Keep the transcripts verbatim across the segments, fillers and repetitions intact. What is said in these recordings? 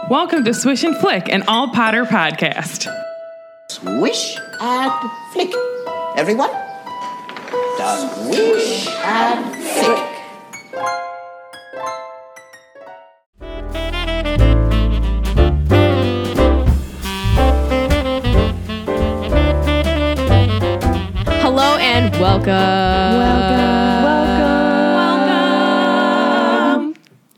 Welcome to Swish and Flick, an all Potter podcast. Swish and flick. Everyone? Swish and flick. Hello and welcome. Welcome. Welcome.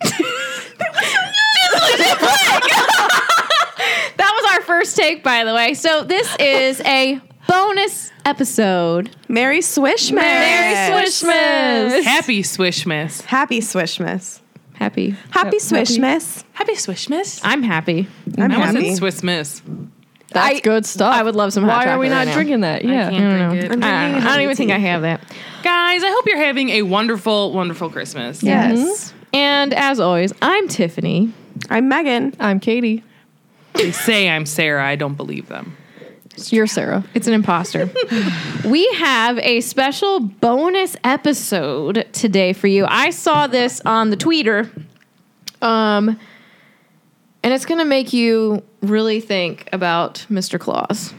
That was our first take, by the way. So this is a bonus episode. Merry Swishmas. Merry Swishmas. Happy Swishmas. Happy Swishmas. Happy. Happy Swishmas. Happy Swishmas. I'm happy. I'm I happy. wasn't Swiss Miss. That's I- good stuff. I would love some hot Why are we chocolate not right now. drinking that? Yeah. I can't drink it. I'm I, drinking I don't even honey think tea. I have that. Guys, I hope you're having a wonderful, wonderful Christmas. Yes. And as always, I'm Tiffany. I'm Megan. I'm Katie. They say I'm Sarah. I don't believe them. You're Sarah. It's an imposter. We have a special bonus episode today for you. I saw this on the Twitter. Um, and it's going to make you really think about Mister Claus.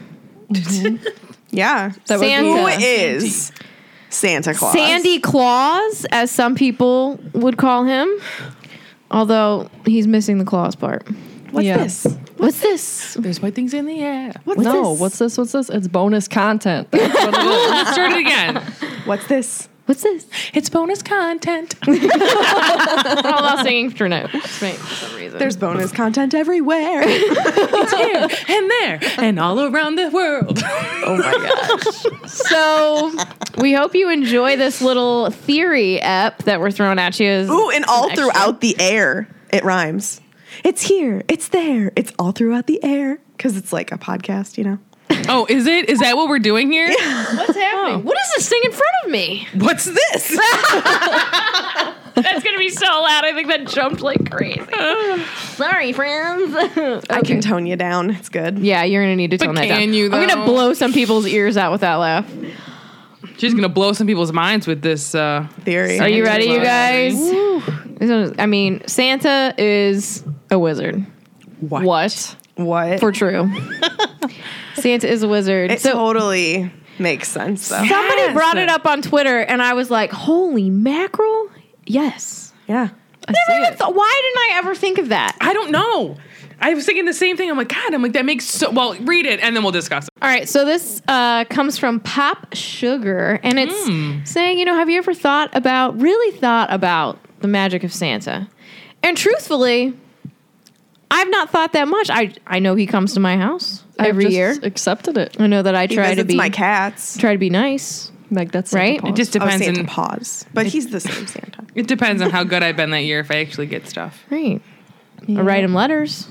Yeah. That would be Santa. Who good. is Santa Claus? Sandy Claus, as some people would call him. Although he's missing the Claus part. What's Yeah. this? What's this? There's white things in the air. What's no, this? what's this? What's this? It's bonus content. That's what it is. Let's start it again. What's this? What's this? It's bonus content. We're all about singing for no for some reason. There's bonus content everywhere. It's here and there and all around the world. Oh my gosh. So we hope you enjoy this little theory ep that we're throwing at you. As Ooh, and all extra. throughout the air, it rhymes. It's here. It's there. It's all throughout the air. Because it's like a podcast, you know? Oh, is it? Is that what we're doing here? What's happening? What is this thing in front of me? What's this? That's gonna be so loud. I think that jumped like crazy. Sorry, friends. I can tone you down. It's good. Yeah, you're gonna need to But tone that down. can you, I'm gonna though? blow some people's ears out with that laugh. She's gonna blow some people's minds with this uh, Theory. Are you ready, you guys? Woo. This is- I mean, Santa is a wizard. What? What? What? For true. Santa is a wizard. it So totally makes sense, though. somebody Yes. brought it up on Twitter, and I was like, "Holy mackerel!" Yes. Yeah. I Never see even it. thought- why didn't I ever think of that? I don't know. I was thinking the same thing. I'm like, God, I'm like, that makes so, well, read it and then we'll discuss it. All right, so this uh, comes from Pop Sugar, and it's saying, you know, have you ever thought about, really thought about the magic of Santa? And truthfully, I've not thought that much. I I know he comes to my house I've every just year. accepted it. I know that I He try to visits be my cats. try to be nice. Meg, that's Right? Santa It just Oh, depends. Santa on, Paws. But he's the same Santa. it depends on how good I've been that year if I actually get stuff. Right. I write him letters.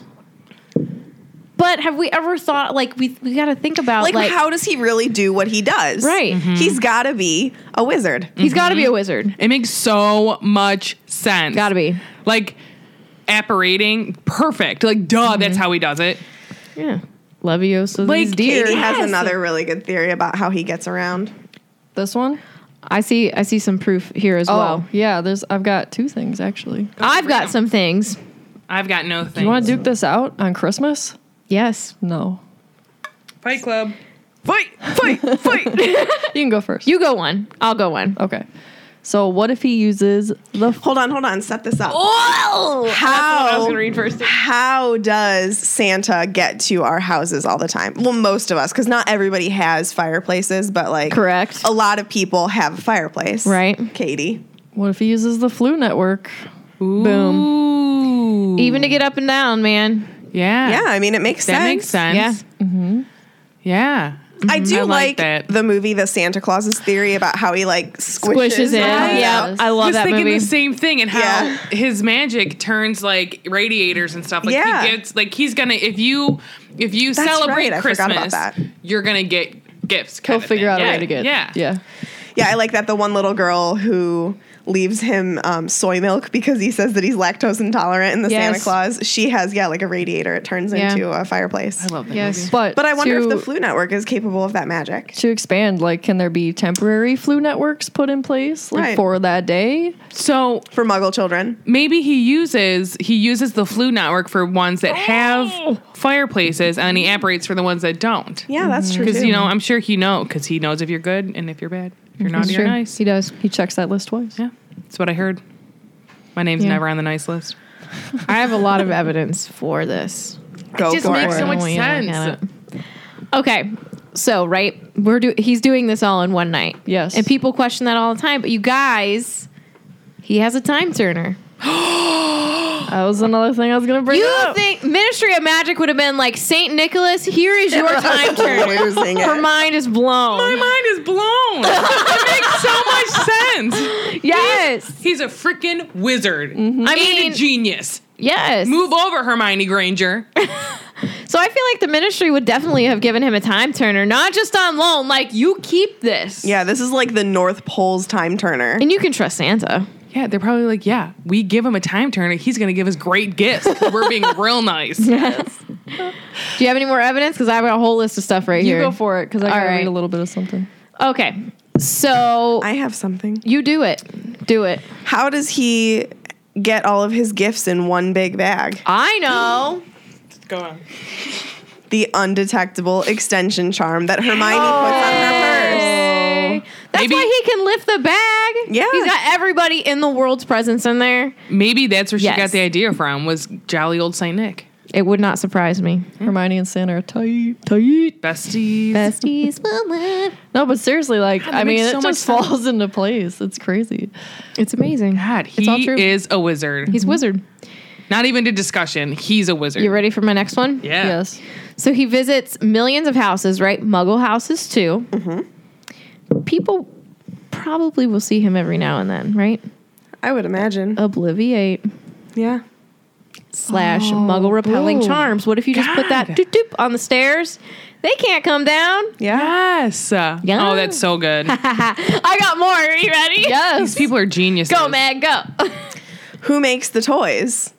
But have we ever thought, like, we we got to think about, Like, like, how does he really do what he does? Right. Mm-hmm. He's got to be a wizard. he's got to be a wizard. It makes so much sense. Got to be. Like, apparating, perfect. Like, duh, that's how he does it. Yeah. Leviosa Like, these deer. Katie has Yes. another really good theory about how he gets around. This one? I see I see some proof here as Oh, well. yeah. There's. I've got two things actually. I've got some things. I've got no things. Do you want to duke this out on Christmas? Yes. No. Fight Club. Fight! Fight! Fight! You can go first. You go one. I'll go one. Okay. So what if he uses the? Hold on, hold on. Set this up. Oh! How, I was going to read first. how does Santa get to our houses all the time? Well, most of us, because not everybody has fireplaces, but like Correct. a lot of people have a fireplace. Right. Katie. What if he uses the flu network? Boom. Ooh. Even to get up and down, man. Yeah. Yeah, I mean, it makes That sense. makes sense. Yeah. Mm-hmm. Yeah. I do I like like, that. the movie The Santa Claus's Theory about how he like squishes, Squishes in. around. Yeah. I I love was that thinking movie. the same thing and how Yeah. his magic turns like radiators and stuff. Like Yeah. he gets like he's gonna if you if you That's celebrate right, I forgot Christmas, about that. you're gonna get gifts. He'll kind of figure thing. out a Yeah. way to get. Yeah. Yeah. Yeah, I like that the one little girl who leaves him um, soy milk because he says that he's lactose intolerant in the Yes. Santa Claus. She has, yeah, like a radiator. It turns Yeah. into a fireplace. I love that Yes. movie. But But I wonder to, if the Flu Network is capable of that magic. to expand, like, can there be temporary flu networks put in place, like Right. for that day? So For Muggle children. maybe he uses he uses the Flu Network for ones that have fireplaces, and he operates for the ones that don't. Yeah, that's true. Because too. you know, I'm sure he know because he knows if you're good and if you're bad. If you're naughty or nice. He does. He checks that list twice. Yeah, that's what I heard. My name's Yeah. never on the nice list. I have a lot of evidence for this. Go just for makes it. so much I want you to look sense. at it. Okay, so right, we're do he's doing this all in one night. Yes. And people question that all the time, but you guys, he has a time turner. That was another thing I was gonna bring You up. think Ministry of Magic would have been like, Saint Nicholas, here is your time turner. Losing it. Her mind is blown. My mind is blown. It makes so much sense. Yes. He's a freaking wizard. Mm-hmm. I mean, mean- a genius. Yes. Move over, Hermione Granger. So I feel like the ministry would definitely have given him a time turner, not just on loan. Like, you keep this. Yeah, this is like the North Pole's time turner. And you can trust Santa. Yeah, they're probably like, yeah, we give him a time turner. He's going to give us great gifts. We're being real nice. Yes. Do you have any more evidence? Because I've got a whole list of stuff right You here. go for it because I All gotta right. read a little bit of something. Okay. So I have something. you do it. Do it. How does he get all of his gifts in one big bag? I know. Go on. The undetectable extension charm that Hermione puts on her purse. Hey. That's Maybe- why he can lift the bag. Yeah. He's got everybody in the world's presence in there. Maybe that's where she Yes. got the idea from, was jolly old Saint Nick. It would not surprise me. Hermione and Santa are tight, tight. Besties. Besties will live. No, but seriously, like, that I mean, makes it so just much sense. falls into place. It's crazy. It's amazing. God, It's all he true. is a wizard. He's wizard. Not even a discussion. He's a wizard. You ready for my next one? Yeah. Yes. So he visits millions of houses, right? Muggle houses too. Mm-hmm. People probably will see him every now and then, right? I would imagine. Obliviate Yeah. slash Muggle repelling boom. charms. What if you just put that God. doop doop on the stairs? They can't come down. Yeah. Yes. Uh, Yeah. Oh, that's so good. I got more. Are you ready? Yes. These people are geniuses. Go, Meg, go. Who makes the toys?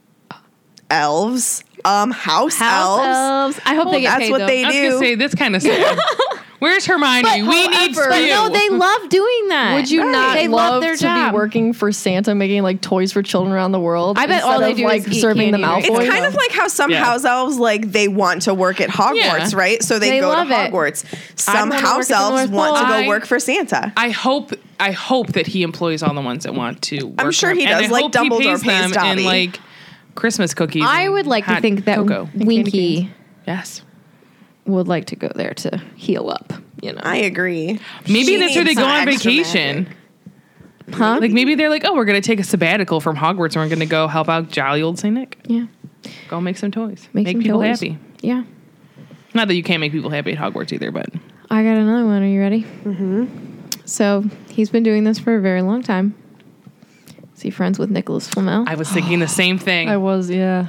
Elves. Um, house, House elves. elves. I hope they get That's paid, what though. they I was do. going to say, that's kind of sad. Where's Hermione? we need however- But Spew. no, they love doing that. Would you Right. not They love, love their to job. be working for Santa, making like toys for children around the world? I bet all instead they of, do like is eat serving candy, them right? Malfoy? It's kind of like how some Yeah. house elves like they want to work at Hogwarts, Yeah. right? So they, They go to love it. Hogwarts. Some wanna house work at the elves North want to Pole. go I- work for Santa. I hope I hope that he employs all the ones that want to work I'm sure for him. he And does, I like hope he Dumbledore pays pays them Dobby. in like Christmas cookies. I and would like to hot think that cocoa. Winky Yes. would like to go there to heal up. You know, I agree. Maybe She that's where they needs go some on extra vacation. magic. huh? Like maybe they're like, oh, we're gonna take a sabbatical from Hogwarts and we're gonna go help out jolly old Saint Nick. yeah, Go make some toys. Make Make, some people toys. happy. yeah. Not that you can't make people happy at Hogwarts either, but I got another one. Are you ready? Mm-hmm. So he's been doing this for a very long time. Is he friends with Nicholas Flamel? I was thinking the same thing. I was, yeah.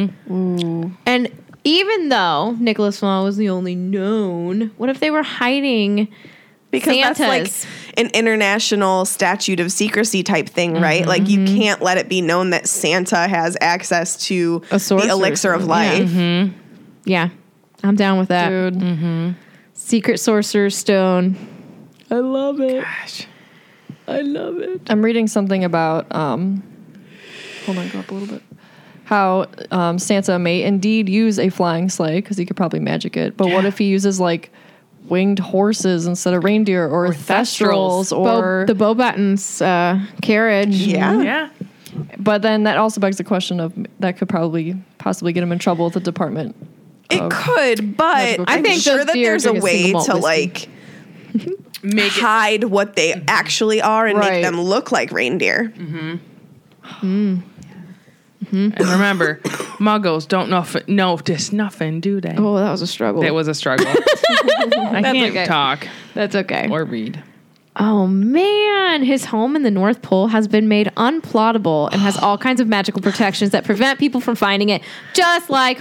And even though Nicholas Flamel was the only known, what if they were hiding? Because that's like Santas. an international statute of secrecy type thing, right? Like you can't let it be known that Santa has access to A sorcerer's the elixir of stone, life. yeah. Yeah, I'm down with that. Dude. Secret Sorcerer's Stone. I love it. Gosh. I love it. I'm reading something about, um, hold on, go up a little bit. How um, Santa may indeed use a flying sleigh because he could probably magic it. But what if he uses like winged horses instead of reindeer or, thestrals. thestrals or Bo, the Beauxbatons uh, carriage. Yeah. Yeah. But then that also begs the question of that could probably possibly get him in trouble with the department. It of- could, but Magical I I'm think sure those that beers there's a are just way single malt to whiskey. like Make it hide what they actually are and Right. make them look like reindeer. and remember, muggles don't know notice nothing, do they? Oh, that was a struggle. That was a struggle. I can't okay. talk That's okay. or read. Oh man, his home in the North Pole has been made unplottable and has all kinds of magical protections that prevent people from finding it, just like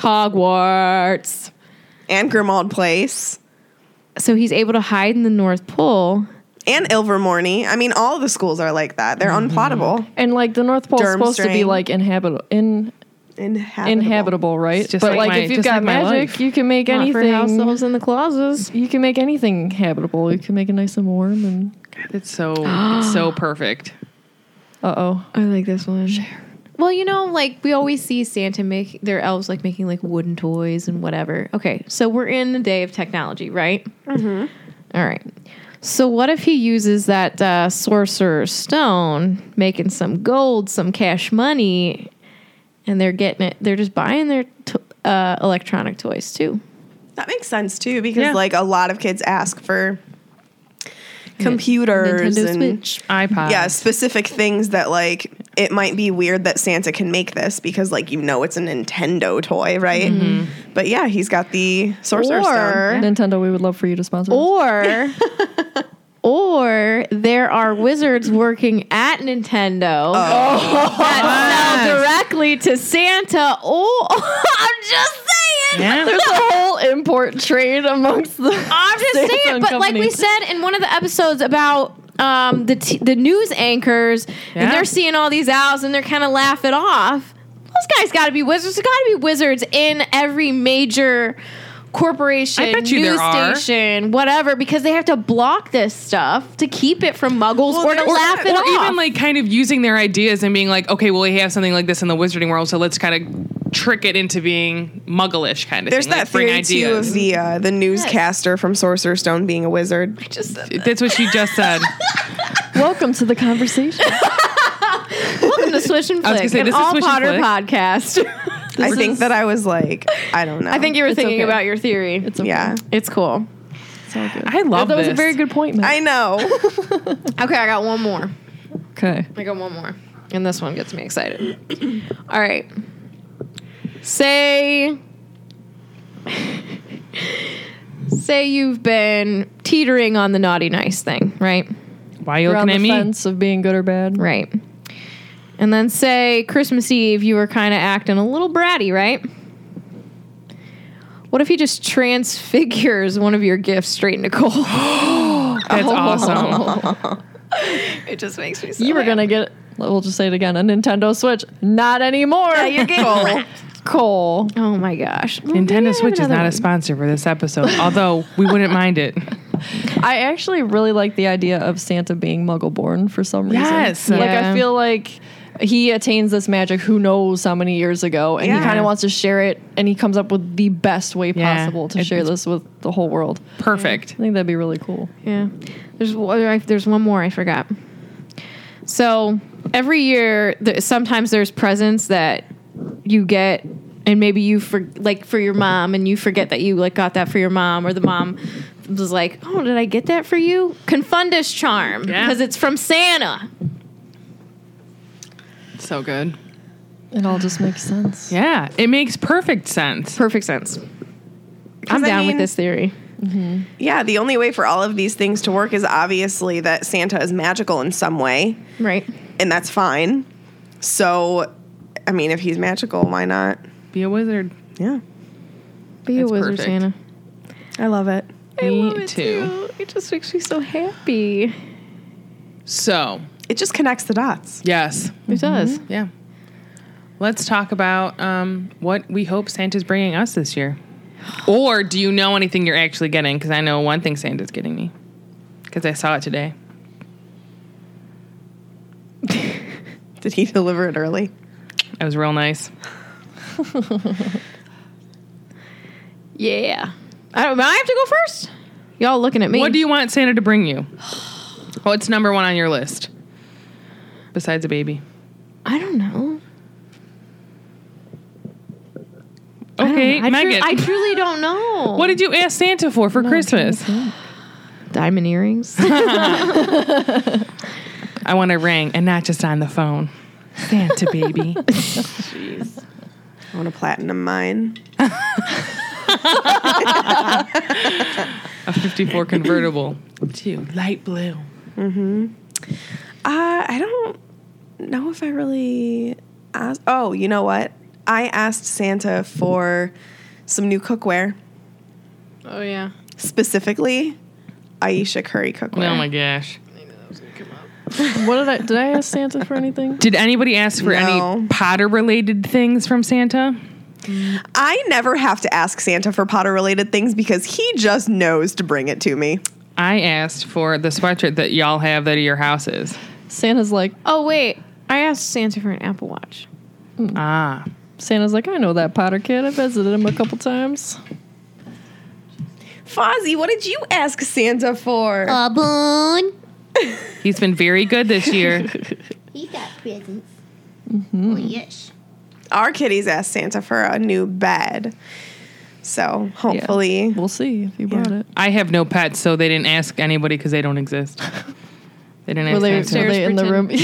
Hogwarts. And Grimmauld Place. So he's able to hide in the North Pole And Ilvermorny. I mean, all of the schools are like that. They're Mm-hmm. unplottable. And like the North Pole is supposed to be Durmstrang. like inhabitable, in Inhabitable. inhabitable, right? just But like like, my- if you've just got like my magic, life. you can make Not for house anything. elves in the clauses. You can make anything habitable. You can make it nice and warm. And It's so it's so perfect. uh oh, I like this one. Well, you know, like we always see Santa make their elves like making like wooden toys and whatever. Okay, so we're in the day of technology, right? Mm-hmm. All right. So what if he uses that uh, sorcerer's stone, making some gold, some cash money, and they're getting it? They're just buying their t- uh, electronic toys too. That makes sense too, because Yeah. like a lot of kids ask for computers Nintendo and Switch. iPod. yeah, specific things that like it might be weird that Santa can make this because like you know it's a Nintendo toy, right? But yeah, he's got the Sorcerer's Or- Stone. Nintendo, we would love for you to sponsor. us. Or, or there are wizards working at Nintendo that sell directly to Santa. Oh, I'm just saying. Yeah. There's a whole import trade amongst the. I'm just Santa saying. But like we companies. said in one of the episodes about um, the t- the news anchors, Yeah. and they're seeing all these owls and they're kind of laughing off. Those guys got to be wizards. There's got to be wizards in every major corporation, I bet you news there are. station, whatever, because they have to block this stuff to keep it from muggles Well, or to there's laugh that- it Or off. even like kind of using their ideas and being like, okay, well, we have something like this in the wizarding world, so let's kind of trick it into being mugglish kind of There's thing. that like, bring theory too ideas. of the uh, the newscaster from Sorcerer's Stone being a wizard. just That's what she just said. Welcome to the conversation. welcome to Swish and I was gonna Flick, say, an this is all Swish and Potter Flick. podcast. I think that I was like, I don't know. I think you were It's thinking okay. about your theory. It's okay. yeah, It's cool. It's all good. I love that was this. a very good point, man. I know. Okay, I got one more. Okay. I got one more. And this one gets me excited. All right. Say Say you've been teetering on the naughty nice thing, right? Why are you You're on looking the at me? fence of being good or bad. Right. And then say Christmas Eve you were kind of acting a little bratty, right? What if he just transfigures one of your gifts straight into coal? That's awesome. It just makes me so You were gonna get. We'll just say it again. A Nintendo Switch. Not anymore. Yeah, you're getting Cole. Cole. Oh my gosh. Well, maybe I Nintendo have Switch is another not a one. sponsor for this episode, although we wouldn't mind it. I actually really like the idea of Santa being Muggle born for some reason. Yes. Like Yeah. I feel like he attains this magic who knows how many years ago, and he Yeah. kind of wants to share it, and he comes up with the best way Yeah. possible to It- share it's- this with the whole world. Perfect. I think that'd be really cool. Yeah. There's one- there's one more I forgot. So every year, th- sometimes there's presents that you get, and maybe you for like for your mom, and you forget that you like got that for your mom, or the mom was like, "Oh, did I get that for you?" Confundus charm Yeah. because it's from Santa. So good. It all just makes sense. Yeah, it makes perfect sense. Perfect sense. I'm I down mean- with this theory. Yeah, the only way for all of these things to work is obviously that Santa is magical in some way, Right. and that's fine. So, I mean, if he's magical, why not? Be a wizard. Yeah, Be a That's wizard, perfect. Santa. I love it. Me too. It just makes me so happy. So, It just connects the dots. yes. It does. Yeah. Let's talk about um, what we hope Santa's bringing us this year. Or do you know anything you're actually getting? Because I know one thing Santa's getting me. Because I saw it today. Did he deliver it early? It was real nice. Yeah. I don't. I have to go first. Y'all looking at me. What do you want Santa to bring you? What's number one on your list? Besides a baby. I don't know. Okay, I, don't know. I, tru- Megan. I truly don't know. What did you ask Santa for for Christmas? Diamond earrings. I want a ring and not just on the phone. Santa baby. I want a platinum mine. A fifty-four convertible to light blue. Uh, I don't know if I really asked. Oh, you know what? I asked Santa for some new cookware. Oh yeah. Specifically, Aisha curry cookware. Oh my gosh. What did I did I ask Santa for anything? Did anybody ask for No. any Potter related things from Santa? I never have to ask Santa for Potter related things because he just knows to bring it to me. I asked for the sweatshirt that y'all have that are your houses. Santa's like, Oh wait, I asked Santa for an Apple Watch. Ah. Santa's like, I know that Potter kid. I visited him a couple times. Fozzie, what did you ask Santa for? A boon. He's been very good this year. He got presents. Oh, yes. Our kitties asked Santa for a new bed. So hopefully. We'll see if you brought Yeah. it. I have no pets, so they didn't ask anybody because they don't exist. They didn't Were ask they, were Santa. they in the room?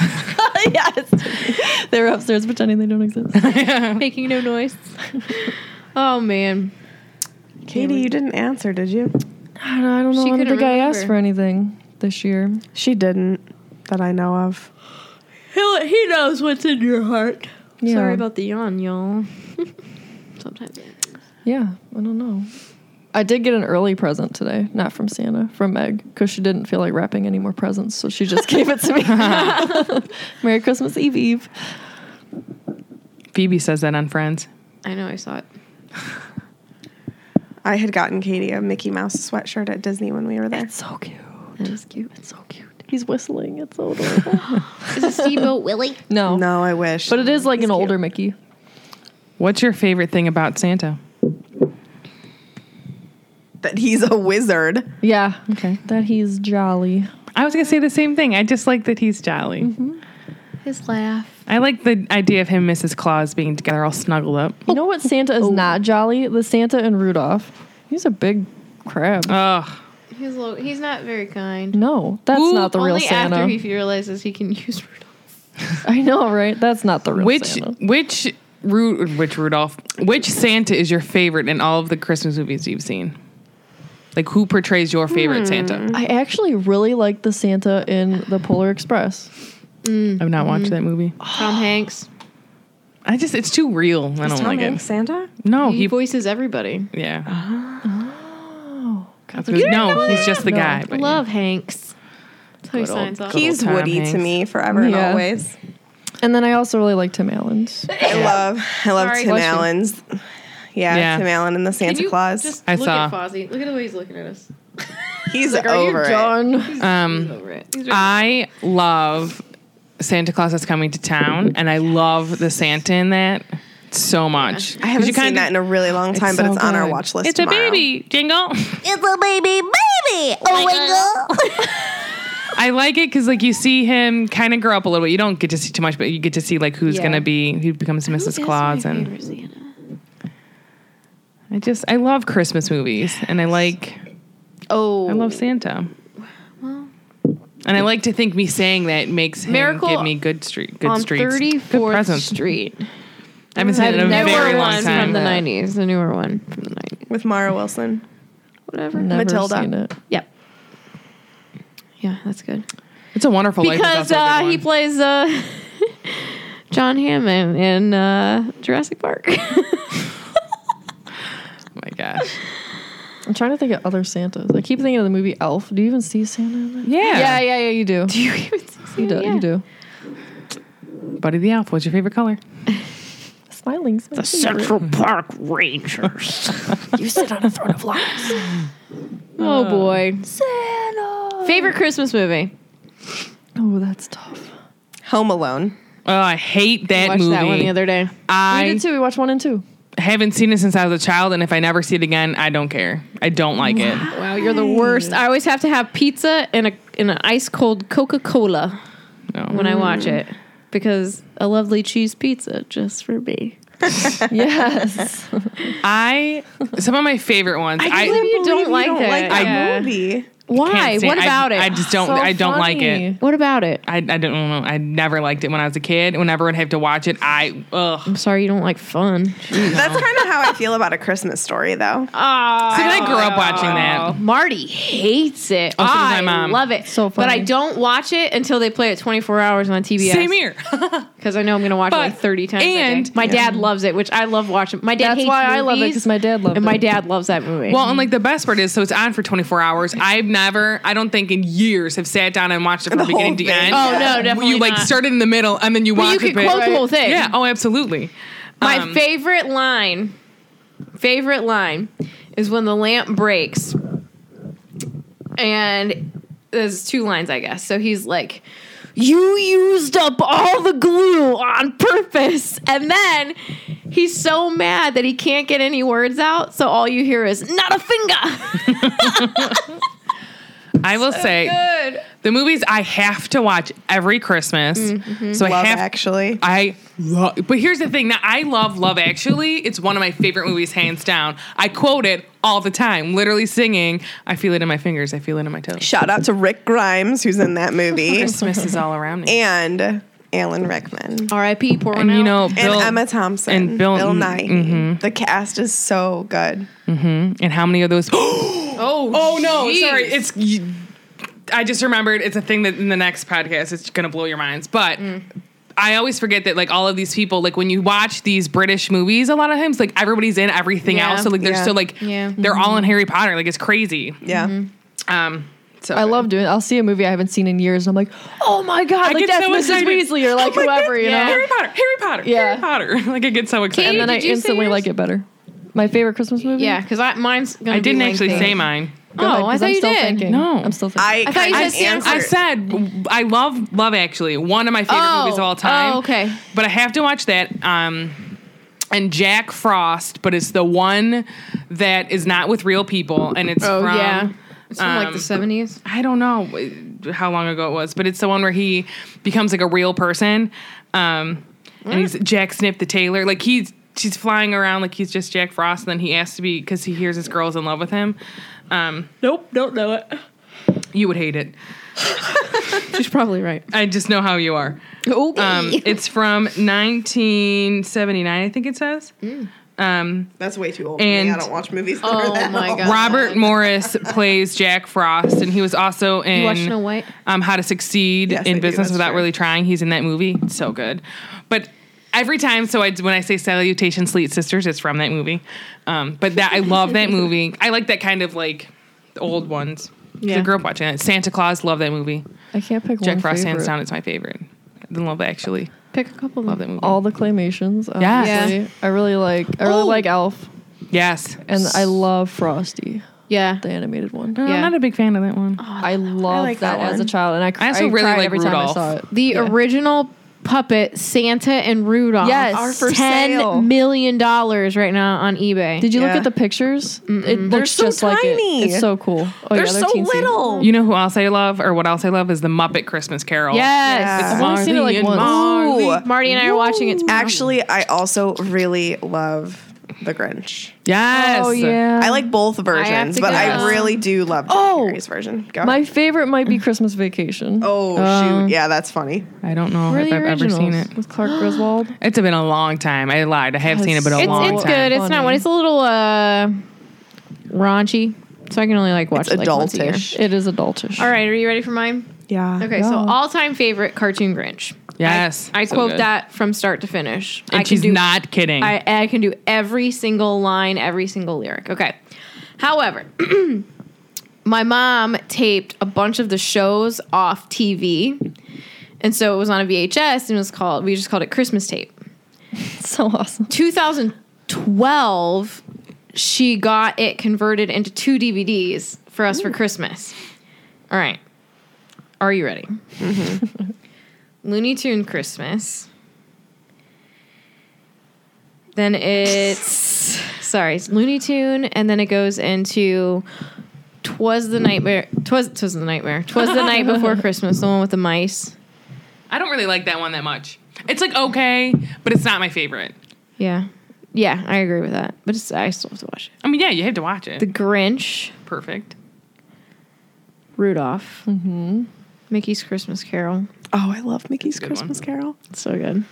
yes. They were upstairs pretending they don't exist. Making no noise. Oh man. Katie, you didn't answer, did you? I don't know. I don't know. She I don't couldn't think I asked remember. for anything this year. She didn't, that I know of. He, he knows what's in your heart. Yeah. Sorry about the yawn, y'all. Sometimes. Yeah, I don't know. I did get an early present today, not from Santa, from Meg, because she didn't feel like wrapping any more presents, so she just gave it to me. Merry Christmas Eve Eve. Phoebe says that on Friends. I know, I saw it. I had gotten Katie a Mickey Mouse sweatshirt at Disney when we were there. It's so cute. That is cute. It's so cute. He's whistling. It's so adorable. Is it Steamboat Willie? no. No, I wish. But it is like He's an cute. older Mickey. What's your favorite thing about Santa? That he's a wizard. Yeah. Okay. That he's jolly. I was going to say the same thing. I just like that he's jolly. His laugh. I like the idea of him and Missus Claus being together all snuggled up. You know what Santa is not jolly? The Santa and Rudolph. He's a big crab. Ugh. He's low, he's not very kind. no, that's Ooh, not the real Only Santa. after he realizes he can use Rudolph. I know, right? That's not the real Which Santa. which Ru- which Rudolph? Which Santa is your favorite in all of the Christmas movies you've seen? Like, who portrays your favorite Santa? I actually really like the Santa in the Polar Express. I've not watched that movie. Tom Hanks. I just it's too real. I don't Tom like Hanks it. Santa? No, He, he voices everybody. yeah. Oh, That's what- no, he's just the No. guy. But Love Hanks. That's how he Good old- signs off. Good He's Tom Woody Hanks. to me forever and Yeah. always. and then I also really like Tim Allen's. I love I love Sorry. Tim Bless you. Allen's. Yeah, Yeah. Tim Allen and the Santa Can you Claus. Just I look saw. at Fozzie. Look at the way he's looking at us. He's Are over you it. done? Um, Over it. He's I love Santa Claus is coming to town, and I love the Santa in that so much. I haven't You seen kinda- that in a really long time, but so it's on our good. watch list It's tomorrow. a baby jingle. It's a baby, baby. Oh my god. I like it because like you see him kind of grow up a little bit. You don't get to see too much, but you get to see like who's Yeah. gonna be who becomes Missus Claus, and I just I love Christmas movies, and I like Oh. I love Santa. And I like to think me saying that makes him Miracle give me good street, good on streets, good thirty-fourth presents. Street. I haven't seen it in a newer very long one time. from the nineties. The newer one from the nineties. With Mara Wilson. Whatever. Never Matilda. seen it. Yep. Yeah, that's good. It's a Wonderful Life. is Because also a good uh, he one. plays uh, John Hammond in uh, Jurassic Park. Oh my gosh. I'm trying to think of other Santas. I keep thinking of the movie Elf. Do you even see Santa in that? Yeah. Yeah, yeah, yeah, you do. Do you even see You do. Yeah. You do. Buddy the Elf. What's your favorite color? Smiling's my favorite. Park Rangers. You sit on a throne of lies. Oh boy. Santa. Favorite Christmas movie? Oh, that's tough. Home Alone. Oh, I hate that Watched movie. that one the other day. We I did too. We watched one and two. haven't seen it since I was a child, and if I never see it again, I don't care. I don't like it. Wow, you're the worst. I always have to have pizza and a in an ice cold Coca Cola No. when I watch it because a lovely cheese pizza just for me. Yes. I some of my favorite ones. I can't believe you don't like that. like that Yeah. movie. Why? can't stand- What about I, it? I just don't. So I don't like funny. it. What about it? I, I don't know. I never liked it when I was a kid. Whenever I'd have to watch it, I ugh. I'm sorry you don't like fun. That's kind of how I feel about A Christmas Story, though. Oh, See, I grew up watching that. Marty hates it. Oh, so does my I mom. love it. So But I funny. don't watch it until they play it twenty-four hours on T B S. Same here. Because I know I'm going to watch it But- like thirty times. and- a day. My dad loves it, which I love watching. My dad That's hates why I love it movies, because my dad loved and it. my dad loves that movie. Well, and like the best part is, so it's on for twenty-four hours. I've never, I don't think in years have sat down and watched it from The beginning whole to thing. end. Oh, no, definitely You like not. started in the middle and then you But watch you it. could quote the whole thing. Yeah. Oh, absolutely. My Um, favorite line, favorite line is when the lamp breaks. And there's two lines, I guess. So he's like, you used up all the glue on purpose. And then he's so mad that he can't get any words out. So all you hear is, not a finger. I will say Good. the movies I have to watch every Christmas. Mm-hmm. So I Love have Actually. I love, but here's the thing. Now I love Love Actually. It's one of my favorite movies, hands down. I quote it all the time, literally singing. I feel it in my fingers. I feel it in my toes. Shout out to Rick Grimes, who's in that movie, Christmas is all around me. and Alan Rickman. R I P Pour one And you out. know, And Bill, Emma Thompson. and Bill- Bill mm, Nye. The cast is so good. and how many of those? Oh, Oh no, jeez. sorry. It's you, I just remembered it's a thing that in the next podcast it's gonna blow your minds. But I always forget that like all of these people, like when you watch these British movies, a lot of times like everybody's in everything Yeah. else. So like they're Yeah. still like Yeah. they're all in Harry Potter. Like it's crazy. Yeah. Um so I love doing it. I'll see a movie I haven't seen in years, and I'm like, oh my god, I like get that's so Missus excited. Weasley or like Oh my whoever, God, you yeah. know. Harry Potter, Harry Potter, Yeah. Harry Potter. Like I get so excited. And then I Did you say instantly yours? like it better. My favorite Christmas movie. Yeah, because mine's gonna I be didn't actually lengthy. say mine. Go ahead, Oh, I 'cause thought I'm you still did. Thinking. No. I'm still thinking. I, I thought you kind said of Sansa. I answered. said I love Love Actually, one of my favorite Oh. movies of all time. Oh, okay. But I have to watch that. Um, and Jack Frost, but it's the one that is not with real people, and it's Oh from yeah, it's from like um, the seventies. I don't know how long ago it was, but it's the one where he becomes like a real person, um, and he's Jack Snip the tailor. Like he's she's flying around like he's just Jack Frost, and then he asks to be because he hears his girl's in love with him. Um, Nope, don't know it. you would hate it. She's probably right. I just know how you are. Okay. Um, it's from nineteen seventy-nine, I think it says. Um, That's way too old for me. And- I don't watch movies. that oh are that my old. god. Robert Morris plays Jack Frost, and he was also in You watch Snow White? um, How to Succeed Yes, I in do, Business that's Without true. Really Trying. He's in that movie. It's so good. But every time, so I, when I say Salutation Sleet Sisters, it's from that movie. Um, but that I love that movie. I like that kind of like the old ones. Yeah. I Yeah. grew up watching it. Santa Claus, love that movie. I can't pick Jack one Frost, favorite. hands down, is my favorite. Then Love Actually. Pick a couple. Love that movie. All the claymations. Yes. Obviously. I really like. I really Oh. like Elf, Yes. and I love Frosty, Yeah. the animated one. No, Yeah. I'm not a big fan of that one. I love like that, that as a one. child, and I, cr- I also really cried like every Rudolph. time I saw it. The Yeah. original puppet Santa and Rudolph Yes. are Are for for ten sale. million dollars right now on eBay. Did you look Yeah. at the pictures? It looks so just like it. tiny. It's so cool. Oh, They're yeah, so teensy. little. You know who else I love, or what else I love, is the Muppet Christmas Carol. Yes. Yeah. I've only seen it like Marley and once. Marley. Ooh. Marty and I are watching it. tomorrow. Actually, I also really love The Grinch. Yes. Oh yeah. I like both versions, to but go. I really do love Jim Oh. Carrey's version. Go My ahead. favorite might be Christmas Vacation. Oh Um, shoot, yeah, that's funny. I don't know Where are if the I've ever seen originals? it. With Clark Griswold. It's been a long time. I lied. I have seen it, but a It's- It's, long it's time. good. It's not Funny. one. It's a little uh, raunchy, so I can only like watch It's it like once a year. adultish. It is adultish. All right, are you ready for mine? Yeah. Okay, so Yeah. all-time favorite cartoon Grinch. Yes. I, I so quote good. that from start to finish. And I she's can do, not kidding. I, I can do every single line, every single lyric. Okay. However, my mom taped a bunch of the shows off T V, and so it was on a V H S, and it was called. We just called it Christmas tape. So awesome. twenty twelve, she got it converted into two D V Ds for us for Christmas. All right. Are you ready? Looney Tune Christmas. Then it's, sorry, it's Looney Tune, and then it goes into Twas the Nightmare. Twas, Twas the Nightmare. Twas the Night Before Christmas, the one with the mice. I don't really like that one that much. It's like okay, but it's not my favorite. Yeah. Yeah, I agree with that. But it's, I still have to watch it. I mean, yeah, you have to watch it. The Grinch. Perfect. Rudolph. Mm-hmm. Mickey's Christmas Carol. Oh, I love Mickey's Good Christmas one. Carol. So good.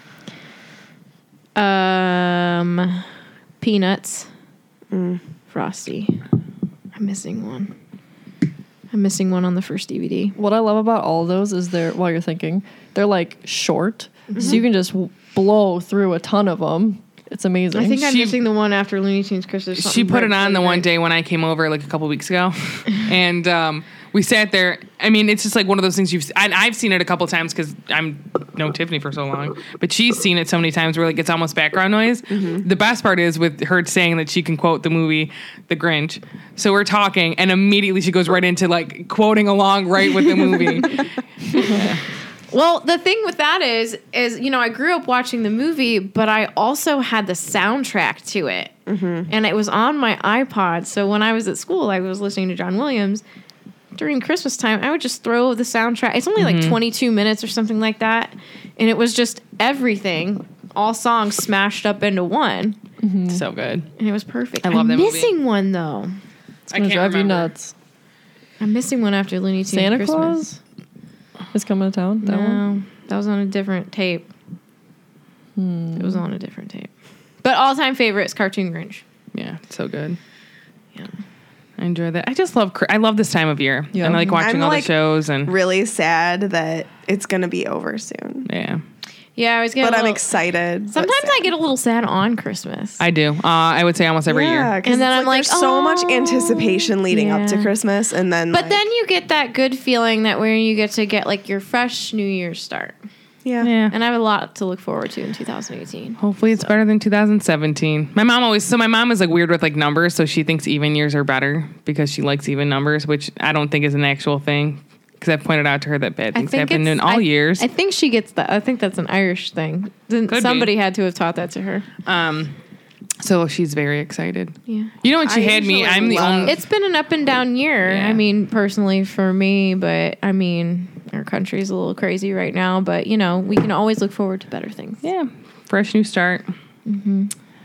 Um, Peanuts. Frosty. I'm missing one. I'm missing one on the first D V D. What I love about all of those is they're, while you're thinking, they're like short. So you can just w- blow through a ton of them. It's amazing. I think I'm She- missing the one after Looney Tunes Christmas. She put it on the one day when I came over like a couple weeks ago, and um, we sat there. I mean, it's just like one of those things you've. And I've seen it a couple times because I'm known Tiffany for so long, but she's seen it so many times where like it's almost background noise. Mm-hmm. The best part is with her saying that she can quote the movie The Grinch. So we're talking, and immediately she goes right into like quoting along right with the movie. Well, the thing with that is, is you know, I grew up watching the movie, but I also had the soundtrack to it, mm-hmm. and it was on my iPod. So when I was at school, I was listening to John Williams. During Christmas time, I would just throw the soundtrack. It's only mm-hmm. like twenty-two minutes or something like that, and it was just everything, all songs smashed up into one. Mm-hmm. So good, and it was perfect. I love I'm that movie. missing one though. It's gonna I can't drive remember. you nuts. I'm missing one after Looney Tunes Santa Christmas. Claus is coming to town. That no, one. that was on a different tape. Hmm. It was on a different tape. But all-time favorite is Cartoon Grinch. Yeah, it's so good. Yeah. I enjoy that. I just love. I love this time of year. Yeah. And I like watching I'm, all like, the shows and Really sad that it's going to be over soon. yeah. Yeah, I was getting. But a I'm little- excited. but Sometimes sad. I get a little sad on Christmas. I do. Uh, I would say almost every yeah, year. 'cause And then it's I'm like, there's so much oh, anticipation leading up to yeah. Christmas, and then but like, then you get that good feeling that where you get to get like your fresh New Year's start. yeah, Yeah. And I have a lot to look forward to in two thousand eighteen. Hopefully it's better than two thousand seventeen. My mom always, so my mom is like weird with like numbers, so she thinks even years are better because she likes even numbers, which I don't think is an actual thing because I've pointed out to her that bad things happen in all I, years. I think she gets that. I think that's an Irish thing. Then Could somebody be. had to have taught that to her. Um, so she's very excited. Yeah. You know when she I had me, usually I'm the love- only. It's been an up and down year. Yeah. I mean, personally for me, but I mean, our country's a little crazy right now, but you know, we can always look forward to better things. Yeah, fresh new start. Mm-hmm.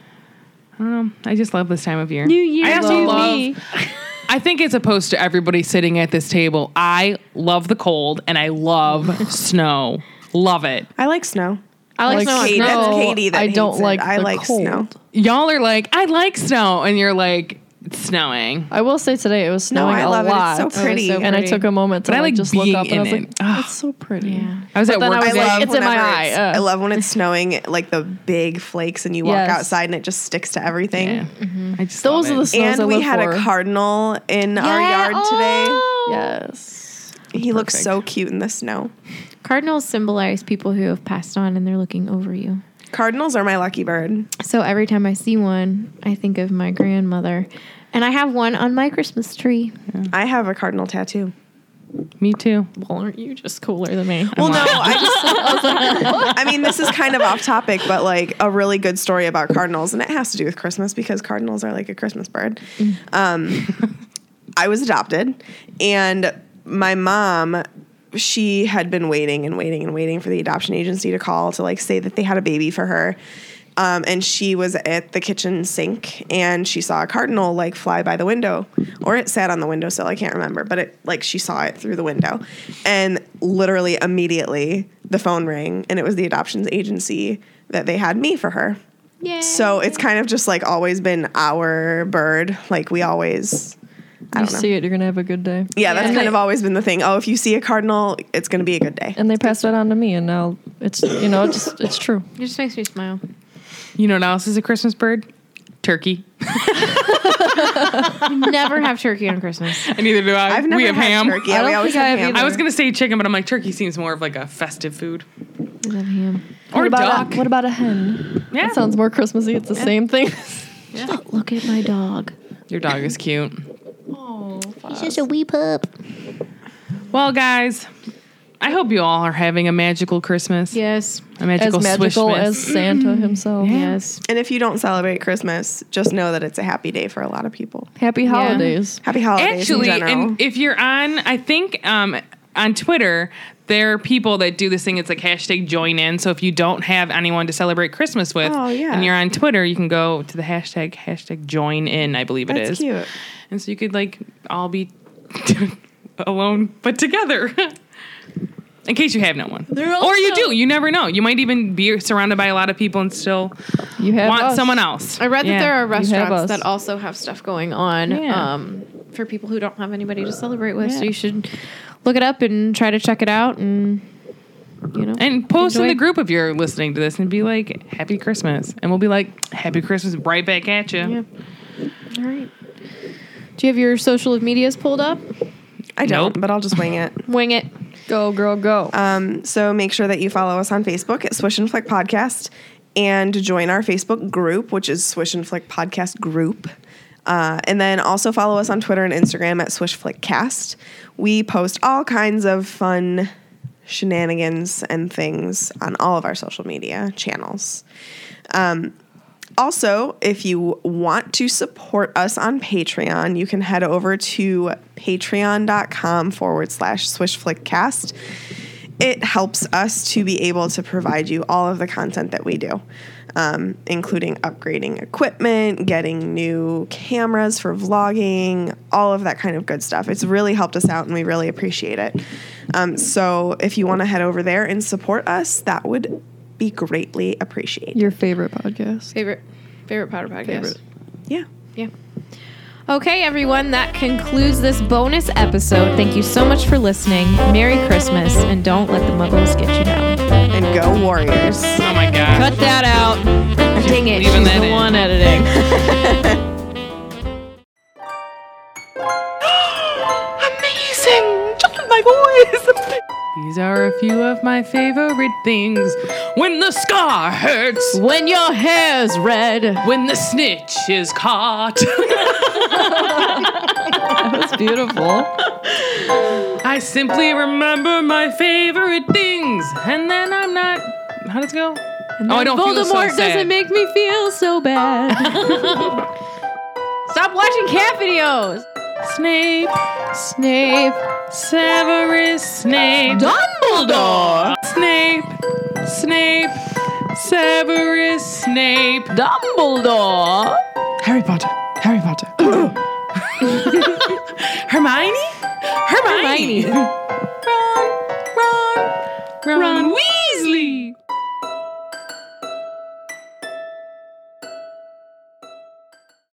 I don't know. I just love this time of year. New Year, I also new love. me. I think as opposed to everybody sitting at this table, I love the cold and I love snow. Love it. I like snow. I like, Like snow. Kate, snow. that's Katie that I don't hates it. like I the like cold. snow. Y'all are like, I like snow, and you're like, it's snowing. I will say today it was No, snowing I a love it. It's lot. so Oh, it's pretty. so And I pretty. took a moment to But I like, like just look being up and I was in like, it. Ugh. it's so pretty. Yeah. I was at then work I was I today. like, love it's in my whenever eye, it's- uh. I love when it's snowing, like the big flakes, and you walk Yes. outside and it just sticks to everything. Yeah. Mm-hmm. I just Those love are it. the snows I And we live had for. a cardinal in our yard today. Oh. Yes. He looks Perfect. so cute in the snow. Cardinals symbolize people who have passed on and they're looking over you. Cardinals are my lucky bird. So every time I see one, I think of my grandmother. And I have one on my Christmas tree. I have a cardinal tattoo. Me too. Well, aren't you just cooler than me? Well, no, I just, I, was like, I mean, this is kind of off topic, but like a really good story about cardinals, and it has to do with Christmas because cardinals are like a Christmas bird. Um, I was adopted, and my mom, she had been waiting and waiting and waiting for the adoption agency to call to like say that they had a baby for her. Um, and she was at the kitchen sink and she saw a cardinal like fly by the window, or it sat on the windowsill. I can't remember, but it like she saw it through the window, and literally immediately the phone rang, and it was the adoptions agency that they had me for her. Yeah. So it's kind of just like always been our bird. Like we always, I You don't know. see it, you're gonna have a good day. Yeah, that's Yeah. kind of always been the thing. Oh, if you see a cardinal, it's going to be a good day. And they passed that on to me, and now it's you know it's just it's true. It just makes me smile. You know what else is a Christmas bird? Turkey. You never have turkey on Christmas. And neither do I. I've never we have had ham. turkey. I Yeah, we don't always think I have have ham. I was gonna say chicken, but I'm like turkey seems more of like a festive food. I love ham. Or what about duck. A, what about a hen? Yeah. That sounds more Christmassy. It's the same thing. Look at my dog. Your dog is cute. He's just a wee pup. Well, guys, I hope you all are having a magical Christmas. Yes. A magical As magical Swishmas. as Santa himself. Yes. And if you don't celebrate Christmas, just know that it's a happy day for a lot of people. Happy holidays. Happy holidays Actually, in general. and if you're on, I think um, on Twitter, there are people that do this thing. It's like hashtag join in. So if you don't have anyone to celebrate Christmas with, Oh, yeah. and you're on Twitter, you can go to the hashtag hashtag join in. I believe it That's is. cute. And so you could like all be alone but together. In case you have no one. Or you do. You never know. You might even be surrounded by a lot of people and still You have want us. someone else. I read Yeah. that there are have restaurants us. that also have stuff going on Yeah. um, for people who don't have anybody to celebrate with. So Yeah. you should look it up and try to check it out and, you know. And post in enjoy. the group if you're listening to this and be like, Happy Christmas. And we'll be like, Happy Christmas right back at you. Yeah. All right. Do you have your social medias pulled up? I don't, Nope. but I'll just wing it. Wing it. Go, girl, go. Um, so make sure that you follow us on Facebook at Swish and Flick Podcast and join our Facebook group, which is Swish and Flick Podcast Group. Uh, and then also follow us on Twitter and Instagram at Swish Flick Cast. We post all kinds of fun shenanigans and things on all of our social media channels. Um, Also, if you want to support us on Patreon, you can head over to patreon.com forward slash swishflickcast. It helps us to be able to provide you all of the content that we do, um, including upgrading equipment, getting new cameras for vlogging, all of that kind of good stuff. It's really helped us out and we really appreciate it. Um, so if you want to head over there and support us, that would be greatly appreciated. Your favorite podcast. Favorite favorite powder podcast. Favorite. Yeah. Yeah. Okay, everyone, that concludes this bonus episode. Thank you so much for listening. Merry Christmas, and don't let the muggles get you down. And go Warriors. Oh my god. Cut that out. Dang it, Leaving she's that the in. one editing. Amazing! Just my voice! These are a few of my favorite things. When the scar hurts. When your hair's red. When the snitch is caught. That's beautiful. I simply remember my favorite things. And then I'm not... How does it go? Oh, I don't feel so Voldemort sad. doesn't make me feel so bad. Stop watching cat videos. Snape. Snape. Severus Snape. Dumbledore. Snape. Snape. Severus Snape. Dumbledore. Harry Potter. Harry Potter. Hermione? Hermione. Hermione. Ron. Ron. Ron Weasley.